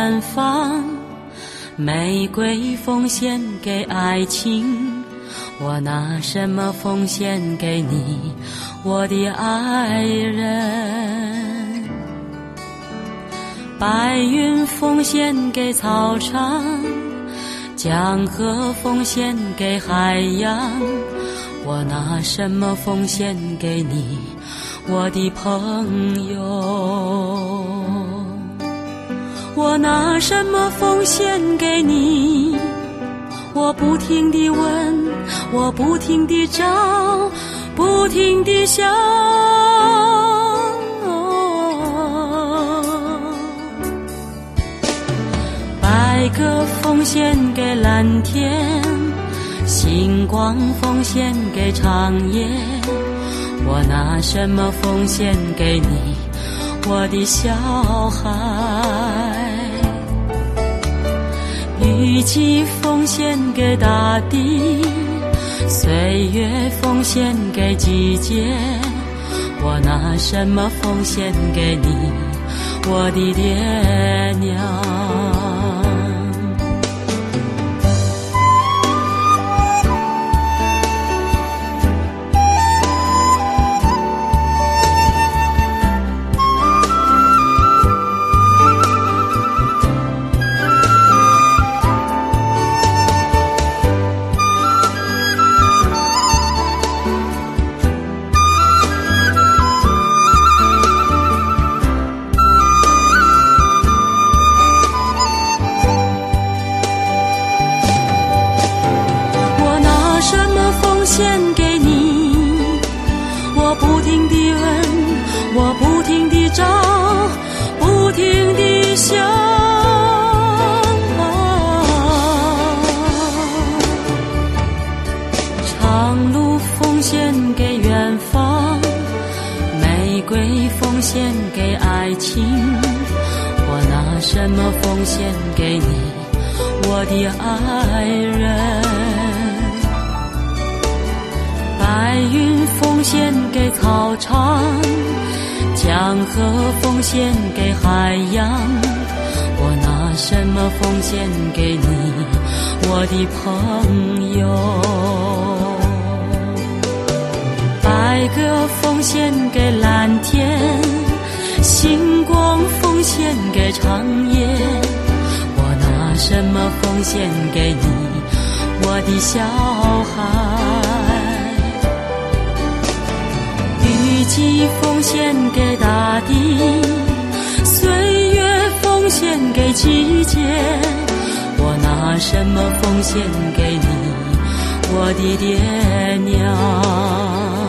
远方，玫瑰奉献给爱情，我拿什么奉献给你，我的爱人？白云奉献给草场，江河奉献给海洋，我拿什么奉献给你，我的朋友？我拿什么奉献给你？我不停地问，我不停地找，不停地想。白鸽奉献给蓝天，星光奉献给长夜，我拿什么奉献给你，我的小孩？雨季奉献给大地，岁月奉献给季节，我拿什么奉献给你，我的爹娘？长路奉献给远方，玫瑰奉献给爱情，我拿什么奉献给你，我的爱人？白云奉献给草场，江河奉献给海洋，我拿什么奉献给你，我的朋友？白鸽奉献给蓝天，星光奉献给长夜，我拿什么奉献给你，我的小孩？雨季奉献给大地，岁月奉献给季节，我拿什么奉献给你，我的爹娘？